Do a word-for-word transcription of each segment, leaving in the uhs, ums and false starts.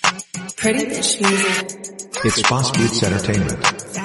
Pretty bitch music. It's Boss Beats Entertainment.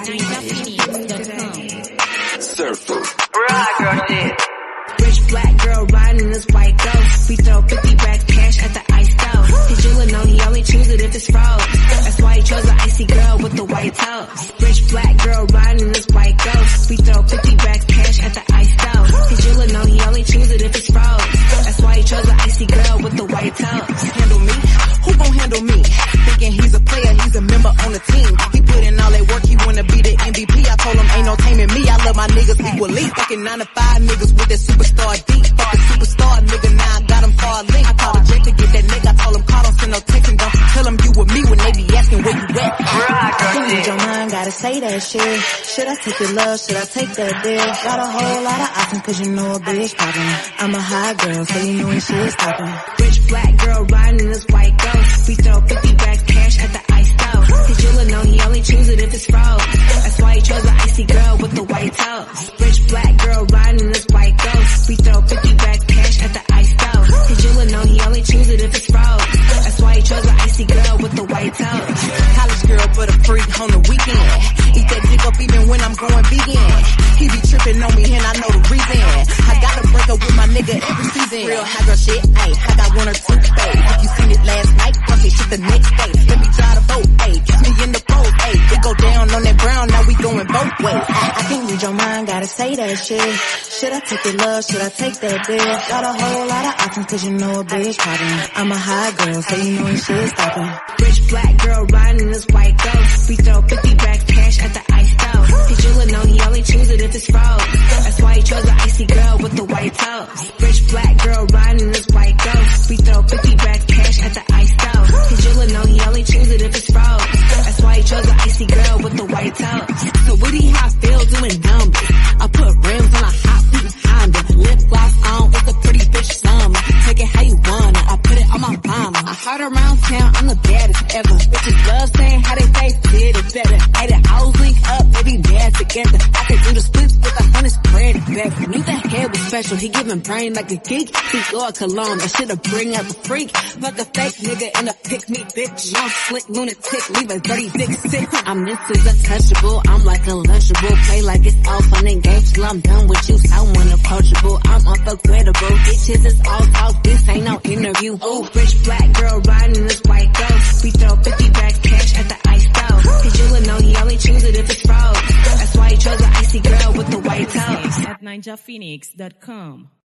Surfer. Right, girl, shit. Rich black girl riding this white ghost. We throw fifty racks cash at the ice stove. Did you know he only choose it if it's froze? That's why he chose an icy girl with the white toes. Rich black girl riding this white ghost. We throw fifty racks cash at the ice stove. Did you know he only choose it if it's froze? That's why he chose an icy girl with the white toes. Handle me? Who gon' handle me? Thinking he's a player, he's a member on the team. He put in all that work, he wanna be the M V P. I told him ain't no taming me, I love my niggas equally. Fucking nine to five niggas with that superstar deep. Fuck a superstar nigga, now I got him far link. I called a jet to get that nigga, I told him call, don't send no text and don't tell him you with me when they be asking where you at. Right, girl, Read shit. your mind, gotta say that shit. Should I take your love, should I take that deal? Got a whole lot of options cause you know a bitch poppin'. I'm a high girl, so you know when shit's poppin'. Rich black girl riding this white ghost. We throw fifty racks cash at the ice stove. Did you know he only choose it if it's froze? That's why he chose an icy girl with the white toes. Rich black girl riding this white ghost. We throw fifty racks cash at the ice stove. Did you know he only choose it if it's froze? That's why he chose an icy girl with the white toes. College girl, but a freak on the weekend. Eat that dick up even when I'm going vegan. He be tripping on me and I know the reason. I gotta break up with my nigga every season. Real high girl shit, ayy. I got one or two days. If you seen it last night, fuck it shit the next day. Let me drive the boat, ayy. Kiss me in the boat, ayy. It go down on that brown, now we going both ways. I, I can't read your mind, gotta say that shit. Should I take your love, should I take that deal? Got a whole lot of options cause you know a bitch poppin'. I'm a high girl, so you know when shit's stoppin'. Rich black girl riding this white ghost. We throw fifty racks cash at the ice stove. Did you know he only choose it if it's froze? That's why he chose an icy girl with the white toes. Rich black girl riding this white ghost. We throw fifty racks cash at the ice stove. Did you know he only choose it if it's froze? That's why he chose an icy girl with the white toes. So Woody, how I feel doing numbers. I put rims on a hot Honda. Lip gloss on, it's a pretty bitch summer. Take it how you want it, I put it on my mama. I heard around town, I'm the baddest ever. Bitches love saying how they face did it better. Hey, the hoes link up, they be mad together. I could do the splits with a hundred spread it back. Knew the head was special, he giving brain like a geek. He Lord Cologne, that shit'll bring out the freak. Fuck a fake nigga and a pick me bitch. Young slick lunatic, leave a dirty dick sick. I'm this is untouchable, I'm like a lunchable. Play like it's all fun and games till I'm done with you. I wanna approachable, I'm unforgettable. Bitches is all talk, this ain't no interview. Ooh, rich black girl riding this white ghost. We throw fifty racks cash at the ice stove. Did you know he only choose it if it's froze? That's why he chose an icy girl with the white toes. At ninja phoenix dot com.